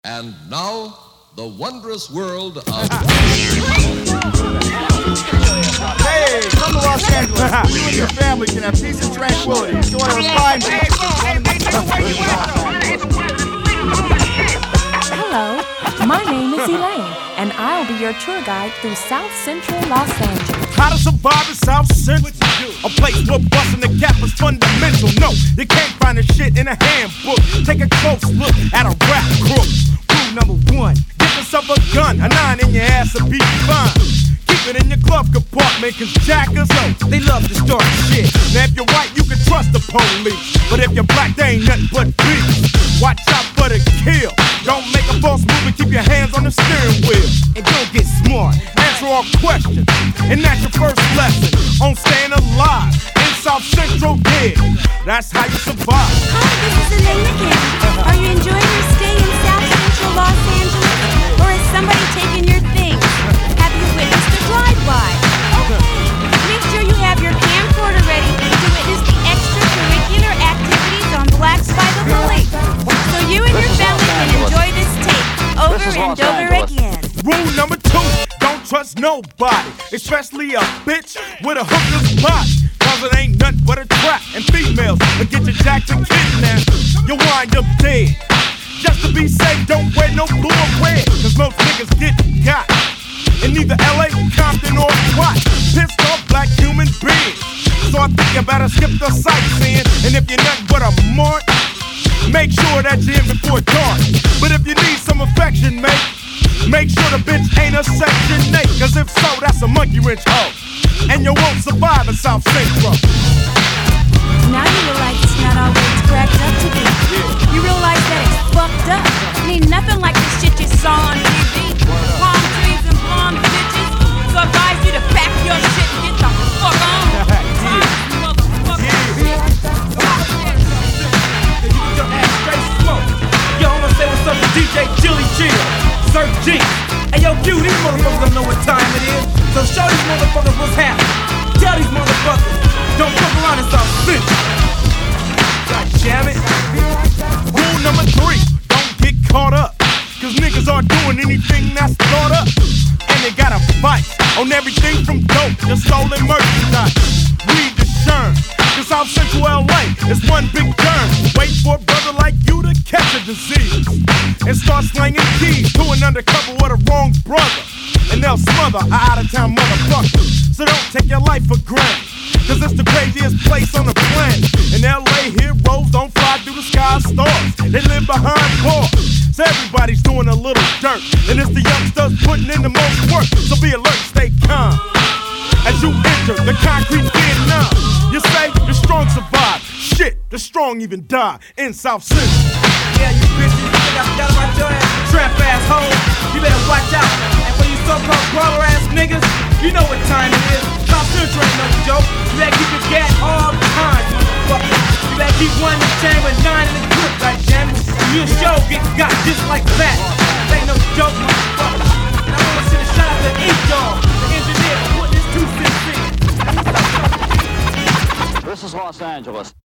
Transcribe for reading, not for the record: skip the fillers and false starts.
And now, the wondrous world of... Hey, come to Los Angeles. You and your family can have peace and tranquility. Enjoy a refined beach. Hello, my name is Elaine, and I'll be your tour guide through South Central Los Angeles. How to survive in South Central? A place where busting the cap is fundamental. No, you can't find a shit in a handbook. Take a close look at a rap crook. Rule number one, get yourself a gun. A 9 in your ass will be fine. Keep it in your glove compartment, cause jackers, they love to start shit. Now if you're white, you can trust the police. But if you're black, they ain't nothing but beef. Watch out for the kill. Don't make a false move and keep your hands on the steering wheel. And don't get smart, answer all questions. And that's your first lesson on staying alive in South Central, yeah. That's how you survive. Hi, this is Elaine again. Are you enjoying your stay in South Central Los Angeles? Or is somebody taking your things? Have you witnessed a drive-by? Okay, make sure you have your camcorder ready to witness the extracurricular activities on Blacks by the Lake. So you and your family can enjoy this tape over and over again. Rule number 2, don't trust nobody, especially a bitch with a hooker's body. Cause it ain't nothing but a trap, and females will get you jacked and kidnapped. You'll wind up dead. Just to be safe, don't wear no blue or red, cause most niggas get got in either LA, Compton, or SWAT. Pissed off black human beings. So I think you better skip the sightseeing. And if you're nothing but a mark, make sure that you're in before dark. But if you need some affection, mate, make sure the bitch ain't a Section 8. Cause if so, that's a monkey wrench hoe. And you won't survive in South Central. Now you realize it's not all what it's cracked up to be. You realize that it's fucked up. Ain't nothing like the shit you saw on TV. Palm trees and blonde bitches. So I advise you to pack your shit and get the fuck on. Yo, I'm gonna say what's up to DJ Chili Chill, Sir G. Hey yo, Q, these motherfuckers don't know what time it is. So show these motherfuckers what's happening. Tell these motherfuckers, don't fuck around in South Central. God damn it. Rule number 3, don't get caught up. Cause niggas are doing anything that's thought up. And they got a fight on everything from dope to stolen merchandise. Read the Sherm, cause South Central LA is one big germ. Wait for a brother like you to catch a disease and start slanging keys to an undercover with a wrong brother, and they'll smother a out-of-town motherfucker. So don't take your life for granted, cause it's the craziest place on the planet. In LA, heroes don't fly through the sky as stars. They live behind bars. So everybody's doing a little dirt, and it's the youngsters putting in the most work. So be alert, stay calm as you enter the concrete Vietnam. You say the strong survive. Shit, the strong even die in South Central. Yeah, you bitches, you think I forgot about your ass? Trap ass hoes, you better watch out. And for you so-called brawler ass niggas, you know what time it is. South Central ain't no joke. You better keep your gat all the time, motherfucker. You better keep 1 in the chamber, 9 in the grip, goddammit. You show get got just like that. This ain't no joke, motherfucker. And I wanna send a shout out to E-Dog, the engineer, for putting this 2 cents in. This is Los Angeles.